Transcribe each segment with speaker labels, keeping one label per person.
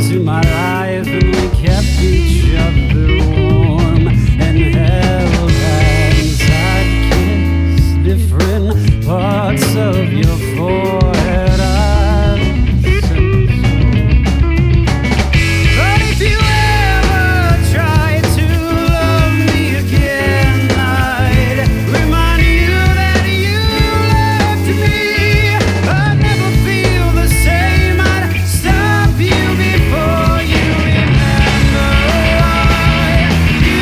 Speaker 1: into my life, and we kept each other warm and held hands. I'd kiss different parts of your forehead. But if you ever try to love me again, I'd remind you that you left me. I'd never feel the same. I'd stop you before you remember why you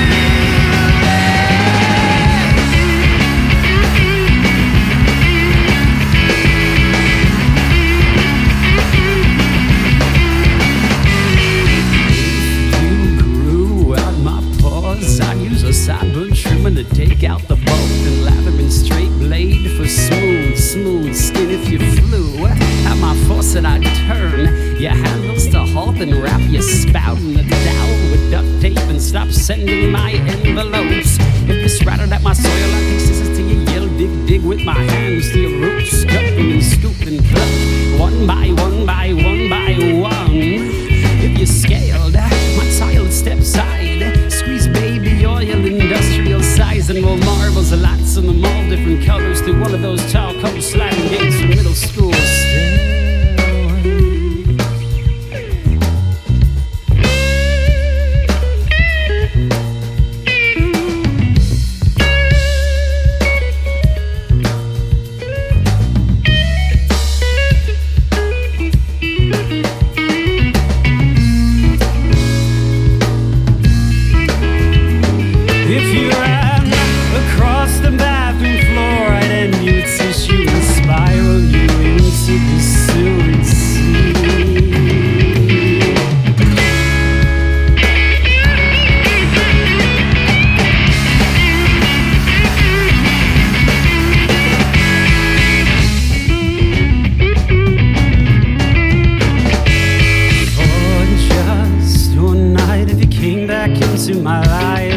Speaker 1: You grew out my paws. I'd use a sideburn trimmer to take out the bolt and lather in straight blade for smooth skin. If you flew at my faucet, I'd turn your handles to halt and wrap your spout in the dowel with duct tape and stop sending my envelopes. If you sprouted at my soil, I'd take scissors to your yell, dig with my hands to your roots, scuffing and scoop and pluck, one by one by one by one. If you scaled my tile, step side, squeeze baby oil, industrial size, and roll marbles, lots of them all different colors through one of those tall cold sliding gates from middle school. If you ran across the bathroom floor, I'd end you tissue and spiral you into the sewage sea. For just one night, if you came back into my life,